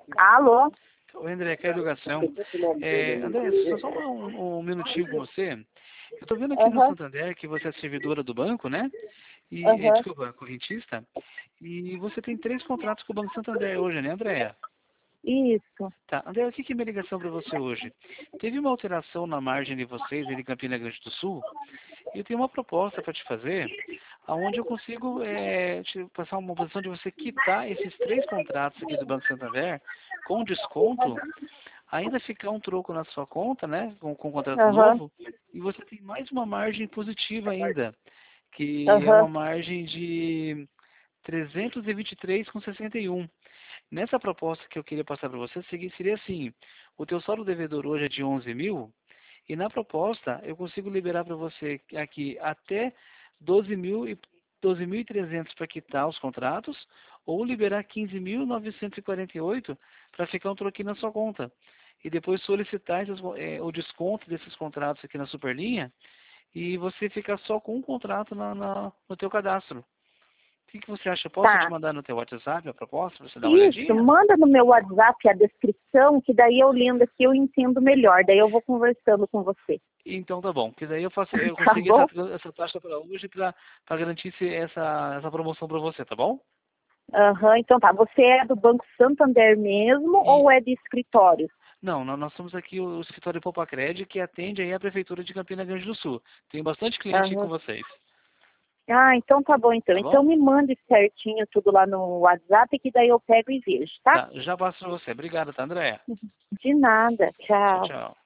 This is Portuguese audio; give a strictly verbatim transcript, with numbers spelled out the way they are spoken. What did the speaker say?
Alô? Oi, André, aqui é a educação. É, André, só, só um, um minutinho com você. Eu estou vendo aqui no Aham, Santander que você é servidora do banco, né? E, é, aham. desculpa, correntista. E você tem três contratos com o Banco Santander hoje, né, Andréia? Isso. Tá, André, o que que é minha ligação para você hoje? Teve uma alteração na margem de vocês, ali em Campina Grande do Sul, e eu tenho uma proposta para te fazer, aonde eu consigo é, te passar uma posição de você quitar esses três contratos aqui do Banco Santander com desconto, ainda ficar um troco na sua conta, né, com, com um contrato Aham, novo, e você tem mais uma margem positiva ainda, que é aham, uma margem de trezentos e vinte e três vírgula sessenta e um. Nessa proposta que eu queria passar para você, seguinte, seria assim, o teu saldo devedor hoje é de onze mil, e na proposta eu consigo liberar para você aqui até doze mil e doze mil e trezentos para quitar os contratos, ou liberar quinze mil novecentos e quarenta e oito para ficar um troquinho na sua conta. E depois solicitar esses, é, o desconto desses contratos aqui na Superlinha, e você ficar só com um contrato na, na- no teu cadastro. O que, que você acha? Posso te tá. mandar no teu WhatsApp a proposta para você dar uma Isso, olhadinha? manda no meu WhatsApp a descrição, que daí eu lendo aqui eu entendo melhor, daí eu vou conversando com você. Então tá bom, porque daí eu faço, eu Tá consegui essa, bom? essa taxa para hoje para garantir esse- essa, essa promoção para você, tá bom? Aham, então tá. Você é do Banco Santander mesmo E ou é de escritório? não, nó- nós somos aqui o, o escritório Popacred, que atende aí a Prefeitura de Campina Grande do Sul. Tem bastante cliente aí com Aham. vocês, Ah, então tá bom então. tá Então bom? me mande certinho tudo lá no WhatsApp que daí eu pego e vejo, tá? Tá, já passo para você. Obrigado, tá, Andréia? De nada. Tchau, Tchau. tchau.